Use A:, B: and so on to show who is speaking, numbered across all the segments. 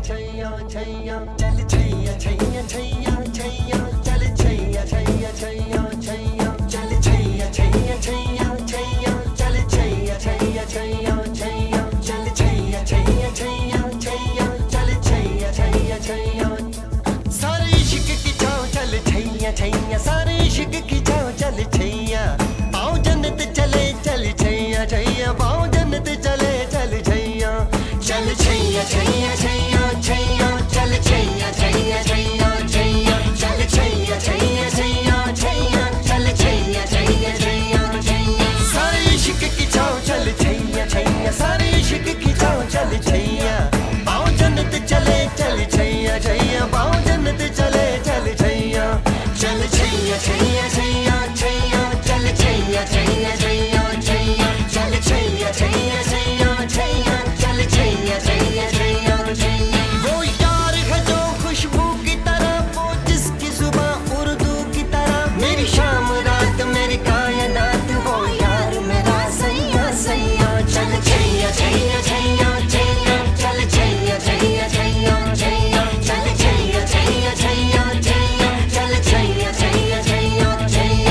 A: छैया छैया चल छैया छैया छैया छैया चल छैया छैया छैया छैया चल छैया छैया छैया छैया चल छैया छैया छैया छैया चल छैया छैया छैया छैया चल छैया छैया छैया सारे इश्क की छाँव चल छैया छैया सारे इश्क की छाँव चल छैया पाँव जन्नत चले चल छैया छैया पाँव जन्नत चले चल छैया चल छैया छैया छैया छैया चल छैया छैया छैया छैया चल छैया छैया छैया छैया चल छैया छैया छैया छैया सारे इश्क की छाँव चल छैया छैया सारे इश्क की छाँव चल छैया पाँव जन्नत चले चल छैया छैया पाँव जन्नत चले चल छैया चल छैया छैया छैया छैया चल छैया छैया छैया छैया चल छैया छैया छैया छैया चल छैया छैया छैया छैया वो यार है जो खुशबू की तरह वो जिसकी जुबान उर्दू की तरह मेरी शाम रात मेरी कायनात वो यार मेरा सैया सैया चल छैया छैया छैया छैया चल छैया छैया छैया छैया चल छैया छैया छैया छैया चल छैया छैया छैया छैया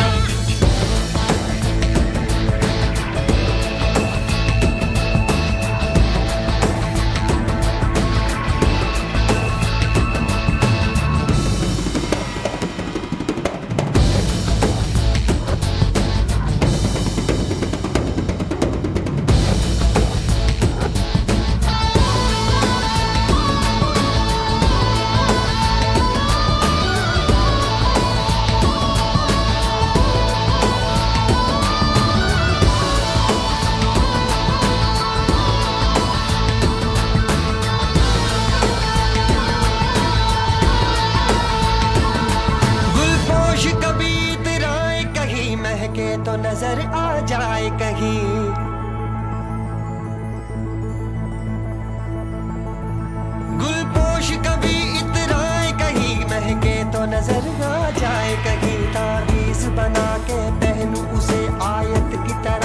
A: महके तो नजर आ जाए कहीं गुलपोश कभी इतराए कहीं महके तो नजर आ जाए कहीं ताबीज बना के पहनूं उसे आयत की तरह